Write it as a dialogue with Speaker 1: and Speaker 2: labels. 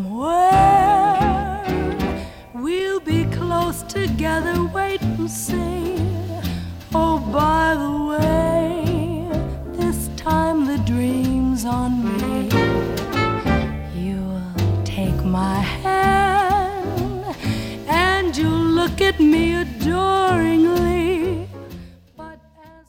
Speaker 1: somewhere. We'll be close together, wait and see. Oh, by the way, this time the dream's on me. You'll take my hand and you'll look at me adoringly.